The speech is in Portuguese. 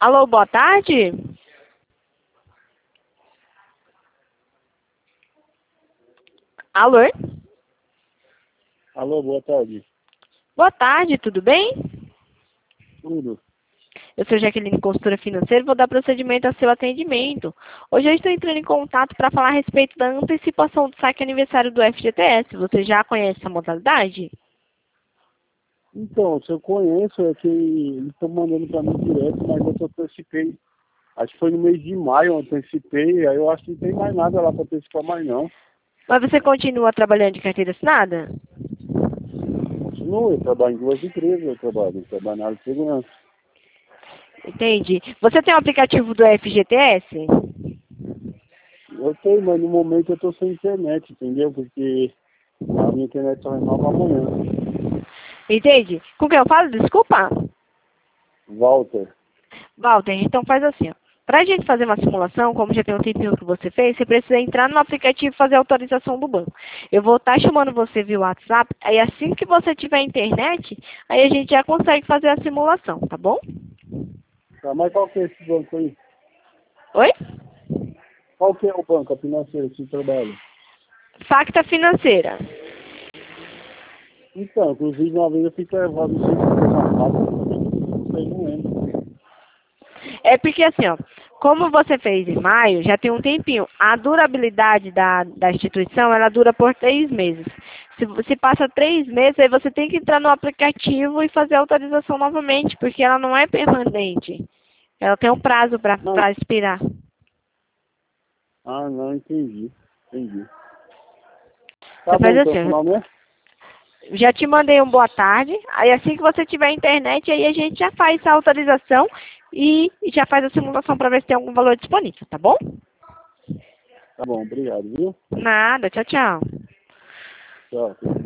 Alô, boa tarde? Alô? Alô, boa tarde. Boa tarde, tudo bem? Tudo. Eu sou Jaqueline, consultora financeira, e vou dar procedimento ao seu atendimento. Hoje eu estou entrando em contato para falar a respeito da antecipação do saque aniversário do FGTS. Você já conhece essa modalidade? Então, se eu conheço, é que eles estão mandando para mim direto, mas eu antecipei. Acho que foi no mês de maio, eu antecipei, aí eu acho que não tem mais nada lá para antecipar mais não. Mas você continua trabalhando de carteira assinada? Continuo, eu trabalho em duas empresas, eu trabalho na área de segurança. Entendi. Você tem o aplicativo do FGTS? Eu tenho, mas no momento eu estou sem internet, entendeu? Porque a minha internet só renova amanhã. Entendi. Com quem eu falo? Desculpa. Walter. Walter, então faz assim, ó. Para a gente fazer uma simulação, como já tem um tempinho que você fez, você precisa entrar no aplicativo e fazer a autorização do banco. Eu vou estar chamando você via WhatsApp, aí assim que você tiver internet, aí a gente já consegue fazer a simulação, tá bom? Tá, mas qual que é esse banco aí? Oi? Qual que é o banco, a financeira que você trabalha? Facta Financeira. Então, inclusive uma vez eu fiquei levado, não sei se foi safado, não sei, não lembro. É porque assim, ó, como você fez em maio, já tem um tempinho. A durabilidade da instituição, ela dura por 3 meses. Se passa 3 meses, aí você tem que entrar no aplicativo e fazer a autorização novamente, porque ela não é permanente. Ela tem um prazo Não. para expirar. Ah, não, entendi. Entendi. Você Tá faz bom, então, assim, ó, final, né? já te mandei um boa tarde, aí assim que você tiver internet, aí a gente já faz a autorização e já faz a simulação para ver se tem algum valor disponível, tá bom? Tá bom, obrigado, viu? Nada, tchau, tchau. Tchau.